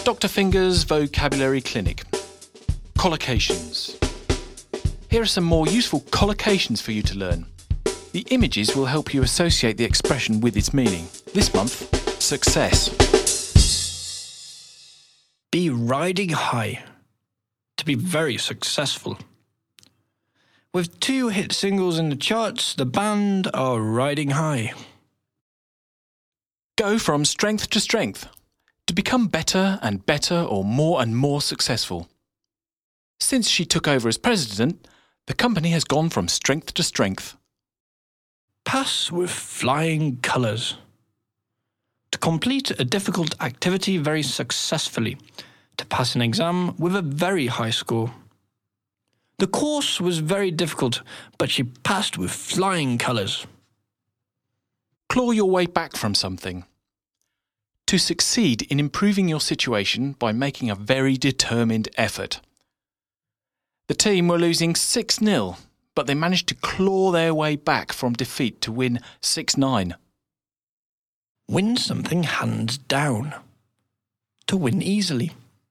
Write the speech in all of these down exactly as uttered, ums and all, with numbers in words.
Doctor Finger's Vocabulary Clinic. Collocations. Here are some more useful collocations for you to learn. The images will help you associate the expression with its meaning. This month, success. Be riding high. To be very successful. With two hit singles in the charts, the band are riding high. Go from strength to strength. To become better and better or more and more successful. Since she took over as president, the company has gone from strength to strength. Pass with flying colours. To complete a difficult activity very successfully. To pass an exam with a very high score. The course was very difficult, but she passed with flying colours. Claw your way back from something. To succeed in improving your situation by making a very determined effort. The team were losing six nil, but they managed to claw their way back from defeat to win six nine. Win something hands down. To win easily.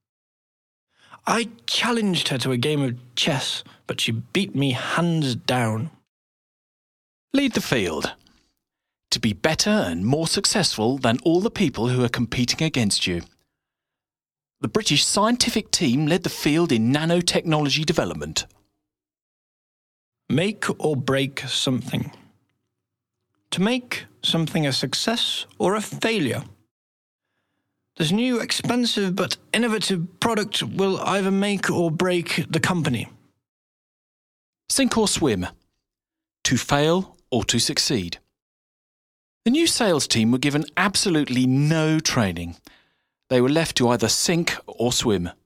I challenged her to a game of chess, but she beat me hands down. Lead the field. To be better and more successful than all the people who are competing against you. The British scientific team led the field in nanotechnology development. Make or break something. To make something a success or a failure. This new expensive but innovative product will either make or break the company. Sink or swim. To fail or to succeed. The new sales team were given absolutely no training. They were left to either sink or swim.